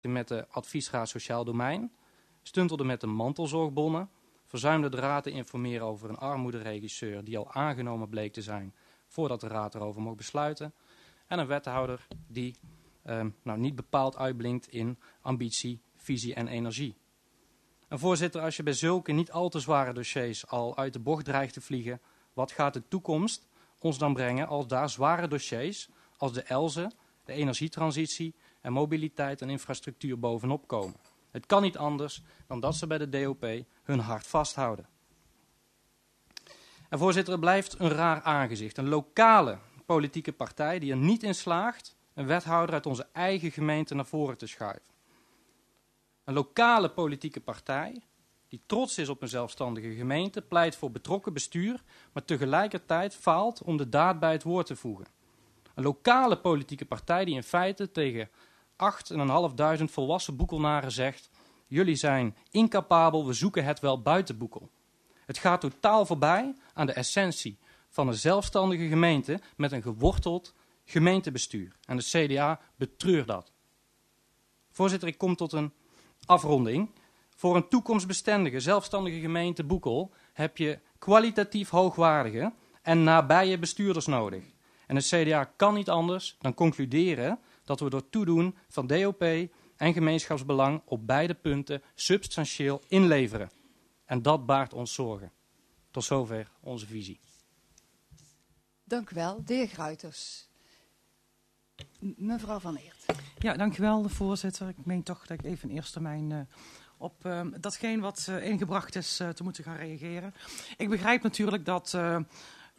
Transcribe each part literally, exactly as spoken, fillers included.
met de adviesraad Sociaal Domein, stuntelde met de mantelzorgbonnen, verzuimde de raad te informeren over een armoederegisseur die al aangenomen bleek te zijn voordat de raad erover mocht besluiten, en een wethouder die eh, nou, niet bepaald uitblinkt in ambitie, visie en energie. En voorzitter, als je bij zulke niet al te zware dossiers al uit de bocht dreigt te vliegen, wat gaat de toekomst ons dan brengen als daar zware dossiers als de E L S E, de energietransitie en mobiliteit en infrastructuur bovenop komen? Het kan niet anders dan dat ze bij de D O P hun hart vasthouden. En voorzitter, het blijft een raar aangezicht. Een lokale politieke partij die er niet in slaagt een wethouder uit onze eigen gemeente naar voren te schuiven. Een lokale politieke partij die trots is op een zelfstandige gemeente, pleit voor betrokken bestuur, maar tegelijkertijd faalt om de daad bij het woord te voegen. Een lokale politieke partij die in feite tegen achtduizendvijfhonderd volwassen Boekelnaren zegt: jullie zijn incapabel, we zoeken het wel buiten Boekel. Het gaat totaal voorbij aan de essentie van een zelfstandige gemeente met een geworteld gemeentebestuur. En de C D A betreurt dat. Voorzitter, ik kom tot een afronding. Voor een toekomstbestendige, zelfstandige gemeente Boekel heb je kwalitatief hoogwaardige en nabije bestuurders nodig. En de C D A kan niet anders dan concluderen dat we door toedoen van D O P en gemeenschapsbelang op beide punten substantieel inleveren. En dat baart ons zorgen. Tot zover onze visie. Dank u wel. De heer Gruiters. M- mevrouw Van Eert. Ja, dank u wel, voorzitter. Ik meen toch dat ik even in eerste termijn uh, op uh, datgene wat uh, ingebracht is uh, te moeten gaan reageren. Ik begrijp natuurlijk dat uh, uh,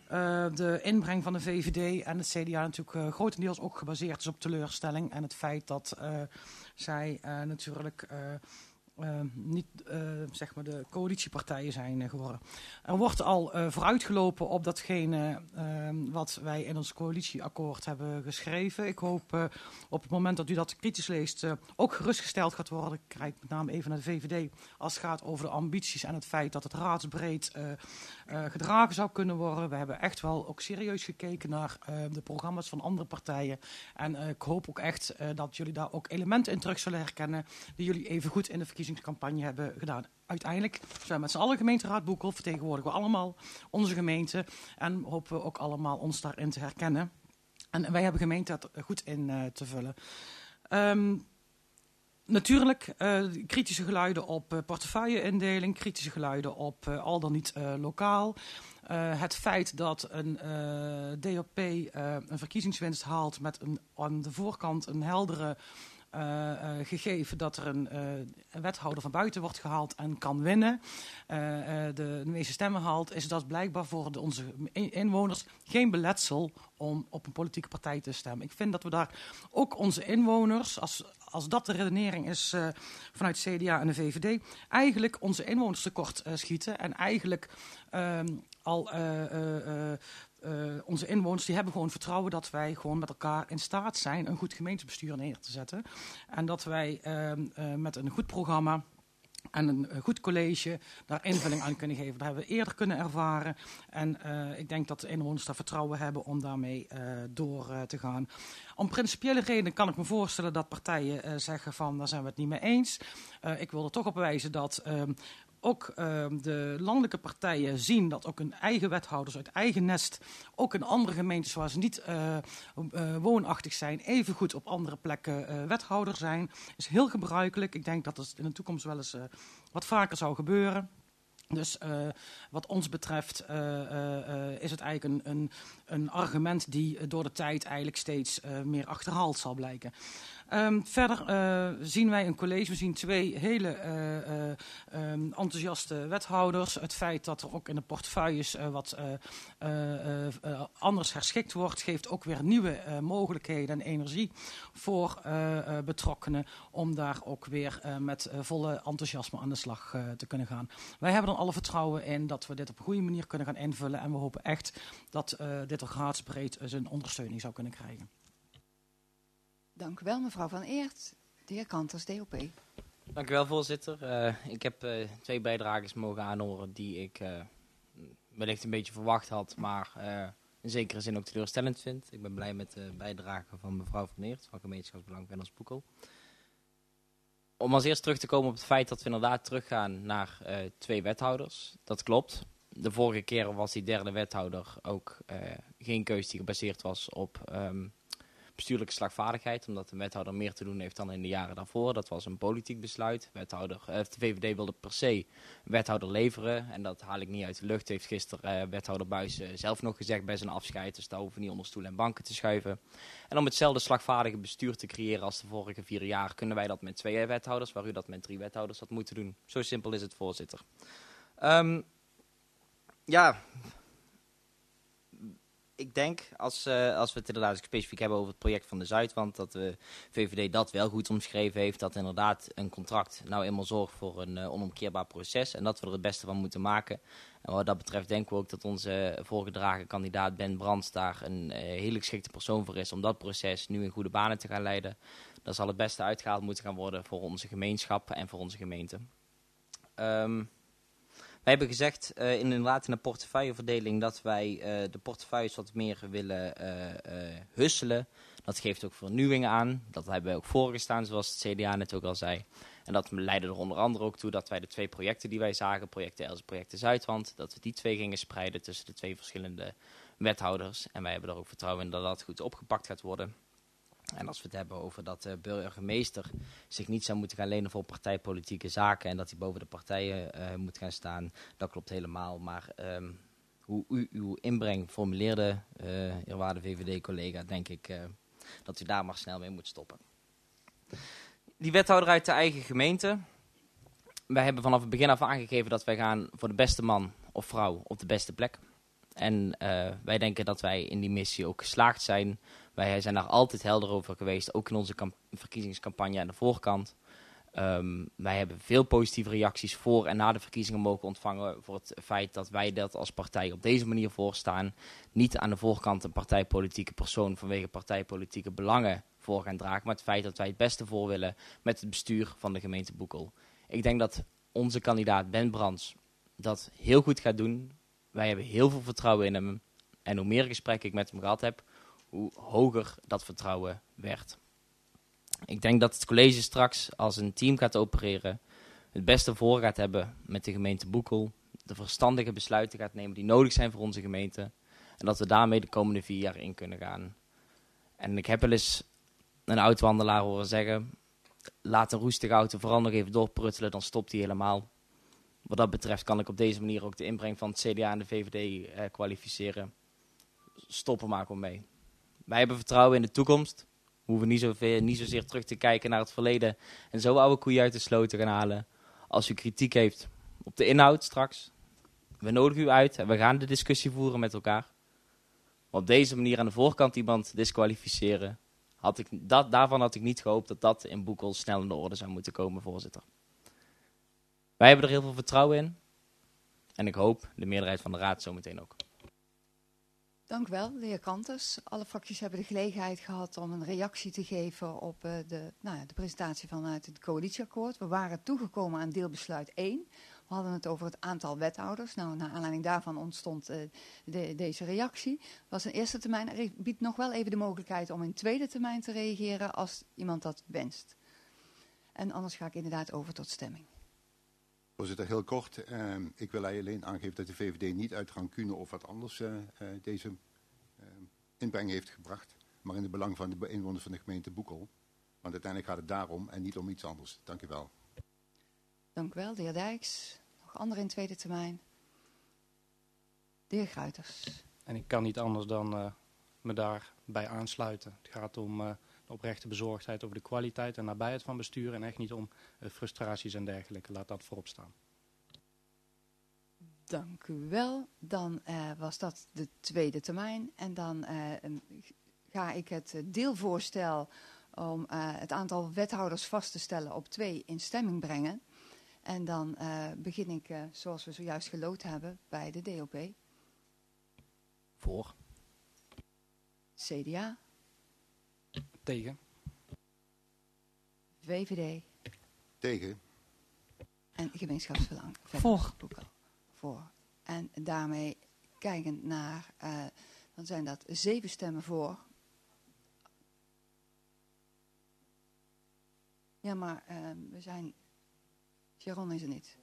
de inbreng van de V V D en het C D A natuurlijk uh, grotendeels ook gebaseerd is op teleurstelling. En het feit dat uh, zij uh, natuurlijk uh, uh, niet uh, zeg maar de coalitiepartijen zijn uh, geworden. Er wordt al uh, vooruitgelopen op datgene uh, wat wij in ons coalitieakkoord hebben geschreven. Ik hoop uh, op het moment dat u dat kritisch leest uh, ook gerustgesteld gaat worden. Ik kijk met name even naar de V V D als het gaat over de ambities en het feit dat het raadsbreed uh, uh, gedragen zou kunnen worden. We hebben echt wel ook serieus gekeken naar uh, de programma's van andere partijen. En uh, ik hoop ook echt uh, dat jullie daar ook elementen in terug zullen herkennen die jullie even goed in de verkiezingscampagne hebben gedaan. Uiteindelijk zijn we met z'n allen gemeenteraad Boekel, vertegenwoordigen we allemaal onze gemeente en hopen we ook allemaal ons daarin te herkennen. En wij hebben gemeenteraad goed in uh, te vullen. Um, Natuurlijk uh, kritische geluiden op uh, portefeuille-indeling, kritische geluiden op uh, al dan niet uh, lokaal. Uh, het feit dat een uh, D O P uh, een verkiezingswinst haalt met een, aan de voorkant een heldere Uh, uh, gegeven dat er een, uh, een wethouder van buiten wordt gehaald en kan winnen, uh, uh, de, de meeste stemmen haalt, is dat blijkbaar voor de, onze inwoners geen beletsel om op een politieke partij te stemmen. Ik vind dat we daar ook onze inwoners, als, als dat de redenering is uh, vanuit C D A en de V V D, eigenlijk onze inwoners tekort uh, schieten en eigenlijk um, al uh, uh, uh, Uh, onze inwoners die hebben gewoon vertrouwen dat wij gewoon met elkaar in staat zijn een goed gemeentebestuur neer te zetten. En dat wij uh, uh, met een goed programma en een uh, goed college daar invulling aan kunnen geven. Dat hebben we eerder kunnen ervaren. En uh, ik denk dat de inwoners daar vertrouwen hebben om daarmee uh, door uh, te gaan. Om principiële redenen kan ik me voorstellen dat partijen uh, zeggen van daar zijn we het niet mee eens. Uh, ik wil er toch op wijzen dat Uh, ook uh, de landelijke partijen zien dat ook hun eigen wethouders uit eigen nest, ook in andere gemeentes waar ze niet uh, uh, woonachtig zijn, even goed op andere plekken uh, wethouder zijn. Is heel gebruikelijk. Ik denk dat het in de toekomst wel eens uh, wat vaker zou gebeuren. Dus uh, wat ons betreft uh, uh, is het eigenlijk een, een, een argument die door de tijd eigenlijk steeds uh, meer achterhaald zal blijken. Um, verder uh, zien wij een college, we zien twee hele uh, uh, um, enthousiaste wethouders. Het feit dat er ook in de portefeuilles uh, wat uh, uh, uh, anders herschikt wordt, geeft ook weer nieuwe uh, mogelijkheden en energie voor uh, uh, betrokkenen om daar ook weer uh, met uh, volle enthousiasme aan de slag uh, te kunnen gaan. Wij hebben er alle vertrouwen in dat we dit op een goede manier kunnen gaan invullen en we hopen echt dat uh, dit ook raadsbreed uh, zijn ondersteuning zou kunnen krijgen. Dank u wel, mevrouw Van Eert. De heer Kanters, D O P. Dank u wel, voorzitter. Uh, ik heb uh, twee bijdragers mogen aanhoren die ik uh, wellicht een beetje verwacht had, maar uh, in zekere zin ook teleurstellend vind. Ik ben blij met de bijdrage van mevrouw Van Eert van Gemeenschapsbelang Venlos Boekel. om als eerst terug te komen op het feit dat we inderdaad teruggaan naar uh, twee wethouders. Dat klopt. De vorige keer was die derde wethouder ook uh, geen keus die gebaseerd was op um, bestuurlijke slagvaardigheid. Omdat de wethouder meer te doen heeft dan in de jaren daarvoor. Dat was een politiek besluit. Wethouder, uh, de V V D wilde per se wethouder leveren. En dat haal ik niet uit de lucht. Heeft gisteren uh, wethouder Buijs uh, zelf nog gezegd bij zijn afscheid. Dus daar hoeven we niet onder stoelen en banken te schuiven. En om hetzelfde slagvaardige bestuur te creëren als de vorige vier jaar, kunnen wij dat met twee wethouders, waar u dat met drie wethouders had moeten doen. Zo simpel is het, voorzitter. Um, ja, ik denk, als, uh, als we het inderdaad specifiek hebben over het project van de Zuidwand, dat de V V D dat wel goed omschreven heeft, dat inderdaad een contract nou eenmaal zorgt voor een uh, onomkeerbaar proces en dat we er het beste van moeten maken. En wat dat betreft denken we ook dat onze voorgedragen kandidaat Ben Brands daar een uh, hele geschikte persoon voor is om dat proces nu in goede banen te gaan leiden. Daar zal het beste uitgehaald moeten gaan worden voor onze gemeenschap en voor onze gemeente. Um, Wij hebben gezegd uh, inderdaad in de portefeuilleverdeling dat wij uh, de portefeuilles wat meer willen uh, uh, husselen. Dat geeft ook vernieuwingen aan. Dat hebben wij ook voorgestaan, zoals het C D A net ook al zei. En dat leidde er onder andere ook toe dat wij de twee projecten die wij zagen, project Els en project Zuidwand, dat we die twee gingen spreiden tussen de twee verschillende wethouders. En wij hebben er ook vertrouwen in dat dat goed opgepakt gaat worden. En als we het hebben over dat de burgemeester zich niet zou moeten gaan lenen voor partijpolitieke zaken en dat hij boven de partijen uh, moet gaan staan, dat klopt helemaal. Maar um, hoe u uw inbreng formuleerde, uh, eerwaarde V V D-collega, denk ik uh, dat u daar maar snel mee moet stoppen. Die wethouder uit de eigen gemeente. Wij hebben vanaf het begin af aangegeven dat wij gaan voor de beste man of vrouw op de beste plek. En uh, wij denken dat wij in die missie ook geslaagd zijn. Wij zijn daar altijd helder over geweest, ook in onze kamp- verkiezingscampagne aan de voorkant. Um, wij hebben veel positieve reacties voor en na de verkiezingen mogen ontvangen voor het feit dat wij dat als partij op deze manier voorstaan. Niet aan de voorkant een partijpolitieke persoon vanwege partijpolitieke belangen voor gaan dragen, maar het feit dat wij het beste voor willen met het bestuur van de gemeente Boekel. Ik denk dat onze kandidaat Ben Brands dat heel goed gaat doen. Wij hebben heel veel vertrouwen in hem. En hoe meer gesprekken ik met hem gehad heb, hoe hoger dat vertrouwen werd. Ik denk dat het college straks als een team gaat opereren, het beste voor gaat hebben met de gemeente Boekel, de verstandige besluiten gaat nemen die nodig zijn voor onze gemeente en dat we daarmee de komende vier jaar in kunnen gaan. En ik heb wel eens een oud-wandelaar horen zeggen, laat een roestige auto vooral nog even doorpruttelen, dan stopt hij helemaal. Wat dat betreft kan ik op deze manier ook de inbreng van het C D A en de V V D eh, kwalificeren. Stop er maar gewoon mee. Wij hebben vertrouwen in de toekomst. We hoeven niet, zoveel, niet zozeer terug te kijken naar het verleden en zo oude koeien uit de sloot te gaan halen. Als u kritiek heeft op de inhoud straks, we nodigen u uit en we gaan de discussie voeren met elkaar. Maar op deze manier aan de voorkant iemand disqualificeren, had ik, dat, daarvan had ik niet gehoopt dat dat in Boekel snel in de orde zou moeten komen, voorzitter. Wij hebben er heel veel vertrouwen in en ik hoop de meerderheid van de raad zometeen ook. Dank u wel, de heer Kanters. Alle fracties hebben de gelegenheid gehad om een reactie te geven op uh, de, nou ja, de presentatie vanuit het coalitieakkoord. We waren toegekomen aan deelbesluit één. We hadden het over het aantal wethouders. Nou, naar aanleiding daarvan ontstond uh, de, deze reactie. Dat was een eerste termijn. Er biedt nog wel even de mogelijkheid om in tweede termijn te reageren als iemand dat wenst. En anders ga ik inderdaad over tot stemming. Voorzitter, heel kort. Uh, ik wil alleen aangeven dat de V V D niet uit rancune of wat anders uh, uh, deze uh, inbreng heeft gebracht. Maar in het belang van de inwoners van de gemeente Boekel. Want uiteindelijk gaat het daarom en niet om iets anders. Dank u wel. Dank u wel, de heer Dijks. Nog anderen in tweede termijn. De heer Gruiters. En ik kan niet anders dan uh, me daarbij aansluiten. Het gaat om uh, de oprechte bezorgdheid over de kwaliteit en nabijheid van bestuur. En echt niet om uh, frustraties en dergelijke. Laat dat voorop staan. Dank u wel. Dan uh, was dat de tweede termijn. En dan uh, ga ik het deelvoorstel om uh, het aantal wethouders vast te stellen op twee in stemming brengen. En dan uh, begin ik, uh, zoals we zojuist geloot hebben, bij de D O P. Voor. C D A. Tegen. V V D. Tegen. En gemeenschapsbelang. Voor. Voor. En daarmee kijkend naar, uh, dan zijn dat zeven stemmen voor. Ja, maar uh, we zijn... Sharon is er niet.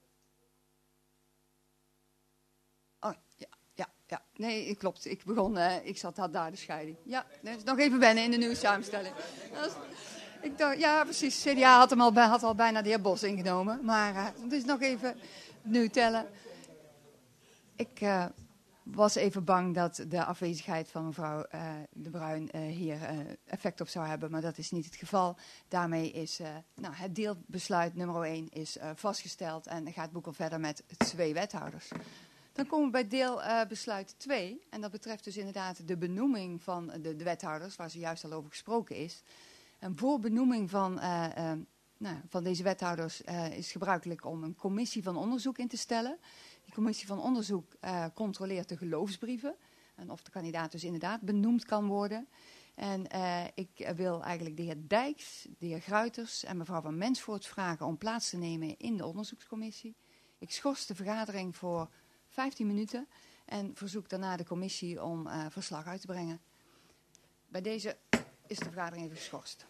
Oh, ja, ja, ja. Nee, klopt. Ik begon, uh, ik zat had daar de scheiding. Ja, dus nog even wennen in de nieuwe samenstelling. Dat is, ik dacht, ja, precies. C D A had, hem al, had al bijna de heer Bos ingenomen. Maar uh, dus nog even nu tellen. Ik uh, was even bang dat de afwezigheid van mevrouw uh, De Bruin uh, hier uh, effect op zou hebben. Maar dat is niet het geval. Daarmee is uh, nou, het deelbesluit nummer één is uh, vastgesteld. En gaat Boekel verder met twee wethouders. Dan komen we bij deelbesluit uh, twee. En dat betreft dus inderdaad de benoeming van de, de wethouders. Waar zojuist al over gesproken is. En voor benoeming van, uh, uh, nou, van deze wethouders uh, is gebruikelijk om een commissie van onderzoek in te stellen. Die commissie van onderzoek uh, controleert de geloofsbrieven. En of de kandidaat dus inderdaad benoemd kan worden. En uh, ik wil eigenlijk de heer Dijks, de heer Gruiters en mevrouw van Mensvoort vragen om plaats te nemen in de onderzoekscommissie. Ik schors de vergadering voor vijftien minuten en verzoek daarna de commissie om uh, verslag uit te brengen. Bij deze is de vergadering even geschorst.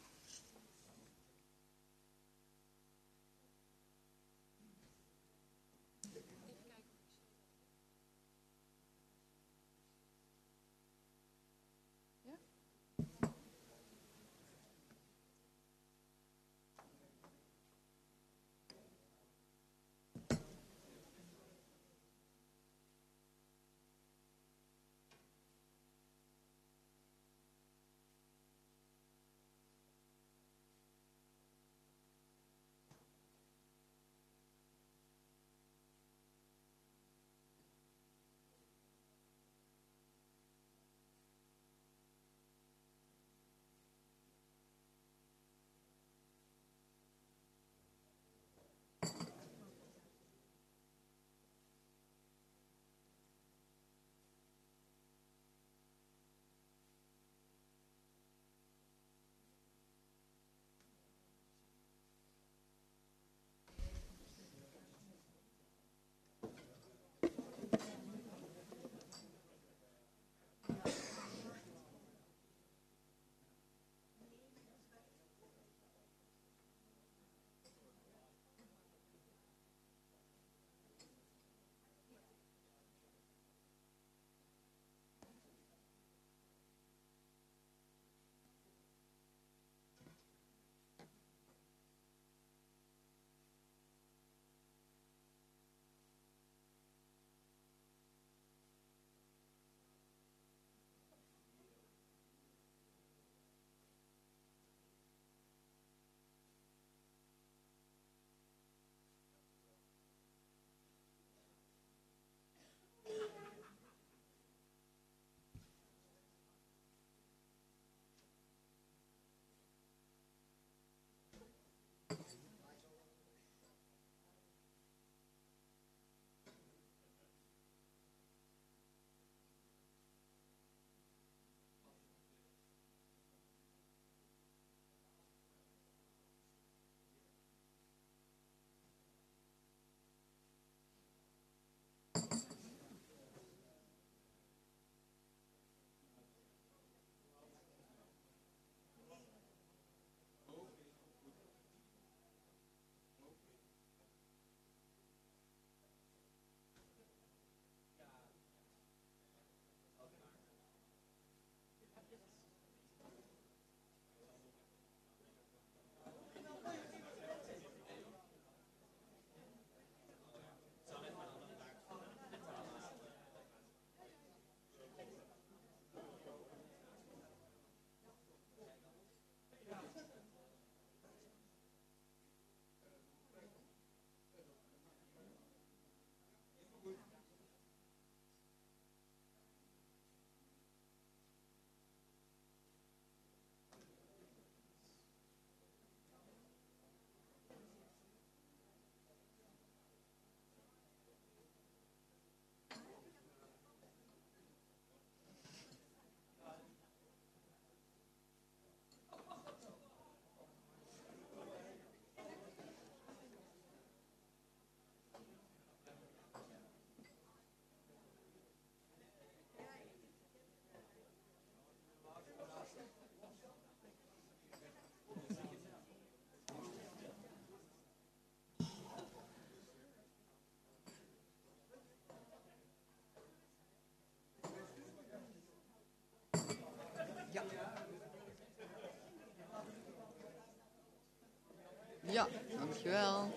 Ja, dankjewel.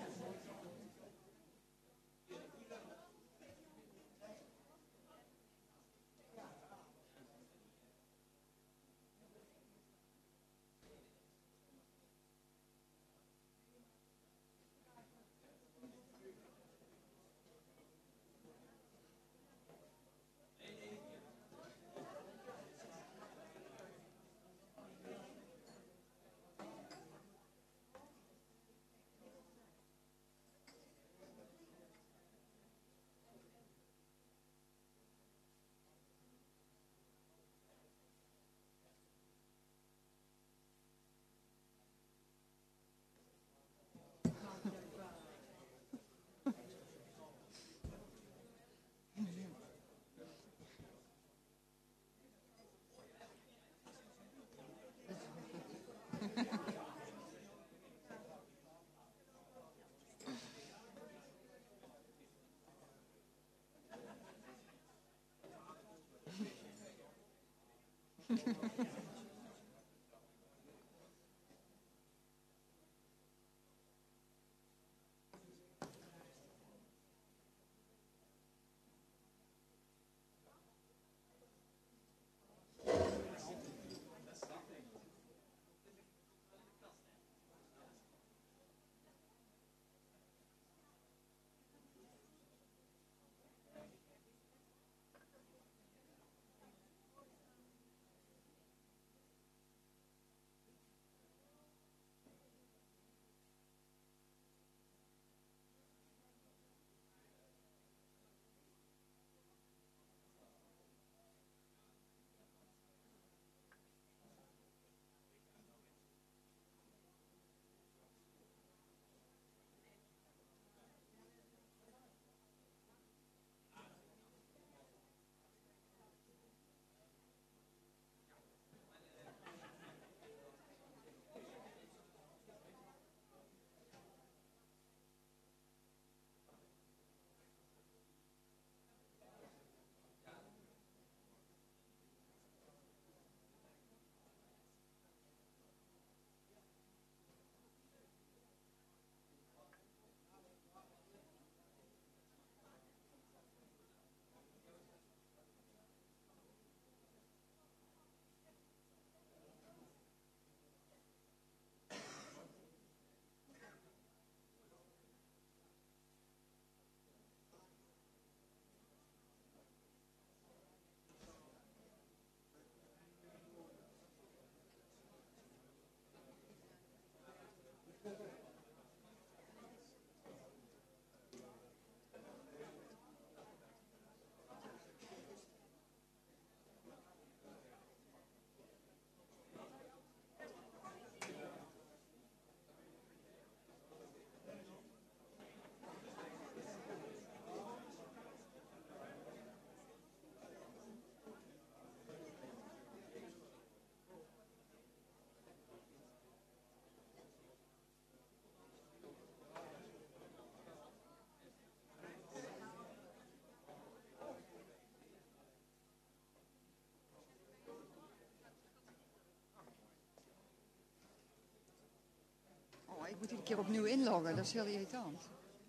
Oh, ik moet iedere keer opnieuw inloggen, dat is heel irritant.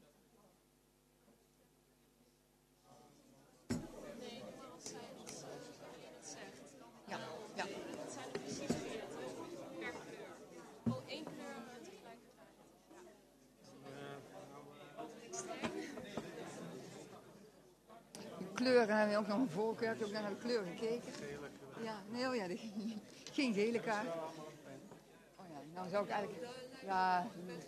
Ja, ja. Het zijn er precies veertig per kleur. Oh, één kleur tegelijkertijd. De kleuren hebben we ook nog een voorkeur. Ik heb ook naar de kleur gekeken. Ja, nee, oh ja, de, geen gele kaart. Oh ja, nou zou ik eigenlijk... Ja.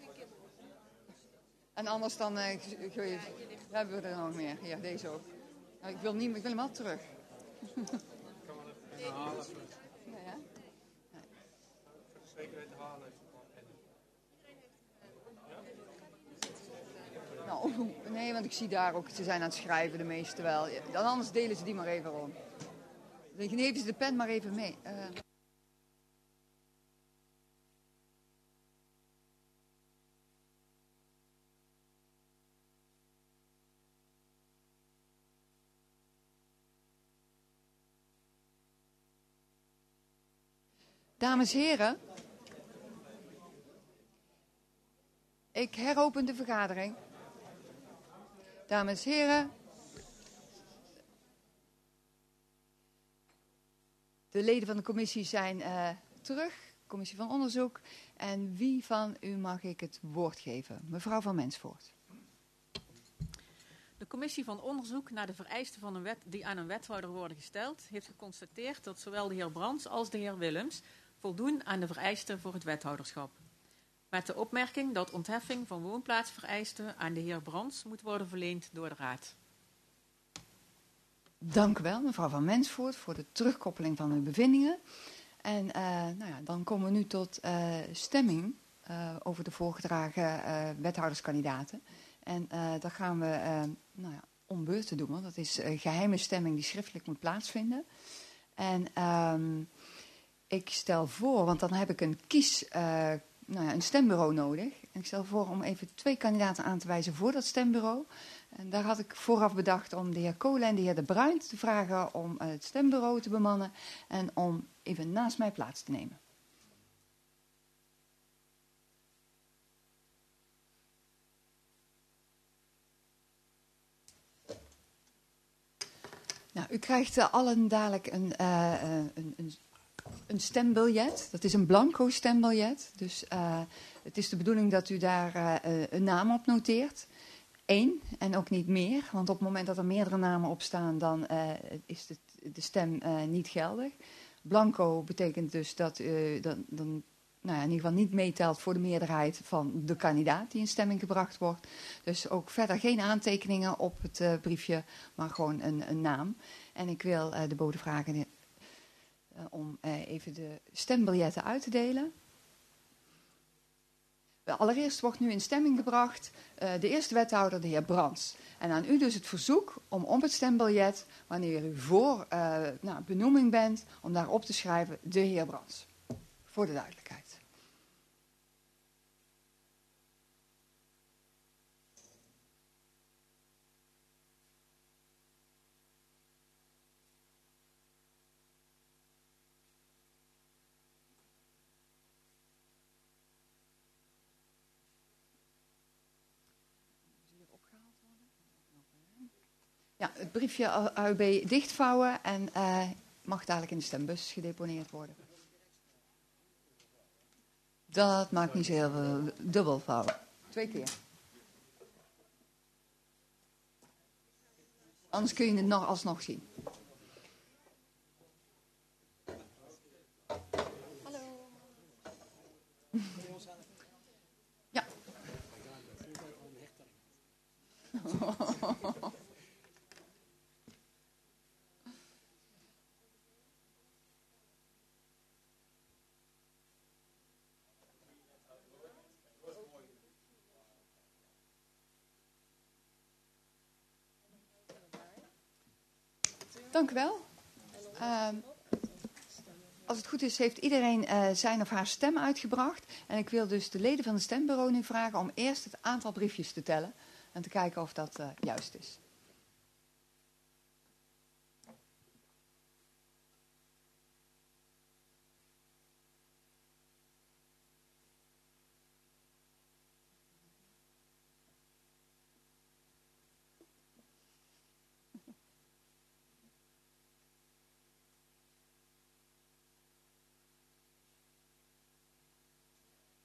En anders dan... Uh, hebben we er nog meer. Ja, deze ook. Nou, ik wil niet, ik wil hem wel terug. Ja, halen. Ja, ja? Nee. Voor de zekerheid halen. Nou, nee, want ik zie daar ook, ze zijn aan het schrijven, de meeste wel. Dan anders delen ze die maar even rond. Dan geven ze de pen maar even mee. Uh... Dames en heren, Ik heropen de vergadering. Dames en heren. De leden van de commissie zijn uh, terug. Commissie van onderzoek. En wie van u mag ik het woord geven? Mevrouw van Mensvoort. De commissie van onderzoek naar de vereisten van een wet die aan een wethouder worden gesteld, heeft geconstateerd dat zowel de heer Brands als de heer Willems voldoen aan de vereisten voor het wethouderschap. Met de opmerking dat ontheffing van woonplaatsvereisten aan de heer Brands moet worden verleend door de Raad. Dank u wel, mevrouw van Mensvoort, voor de terugkoppeling van uw bevindingen. En uh, nou ja, dan komen we nu tot uh, stemming uh, over de voorgedragen uh, wethouderskandidaten. En uh, dat gaan we uh, nou ja, om beurt te doen, want dat is een geheime stemming die schriftelijk moet plaatsvinden. En um, ik stel voor, want dan heb ik een kies, uh, nou ja, een stembureau nodig. En ik stel voor om even twee kandidaten aan te wijzen voor dat stembureau. En daar had ik vooraf bedacht om de heer Kolen en de heer De Bruin te vragen om uh, het stembureau te bemannen en om even naast mij plaats te nemen. Nou, u krijgt uh, allen dadelijk een, uh, uh, een, een, een stembiljet. Dat is een blanco stembiljet. Dus uh, het is de bedoeling dat u daar uh, een naam op noteert. Eén en ook niet meer. Want op het moment dat er meerdere namen op staan, dan uh, is de, de stem uh, niet geldig. Blanco betekent dus dat u dan, dan nou ja, in ieder geval niet meetelt voor de meerderheid van de kandidaat die in stemming gebracht wordt. Dus ook verder geen aantekeningen op het uh, briefje, maar gewoon een, een naam. En ik wil uh, de bode vragen uh, om uh, even de stembiljetten uit te delen. Allereerst wordt nu in stemming gebracht uh, de eerste wethouder, de heer Brands. En aan u dus het verzoek om op het stembiljet, wanneer u voor uh, nou, benoeming bent, om daarop te schrijven de heer Brands. Voor de duidelijkheid. Ja, het briefje A U B dichtvouwen en uh, mag dadelijk in de stembus gedeponeerd worden. Dat maakt niet zo heel veel. Dubbel vouwen. Twee keer. Anders kun je het nog alsnog zien. Hallo. Ja. Dank u wel. Uh, als het goed is, heeft iedereen uh, zijn of haar stem uitgebracht. En ik wil dus de leden van het stembureau nu vragen om eerst het aantal briefjes te tellen. En te kijken of dat uh, juist is.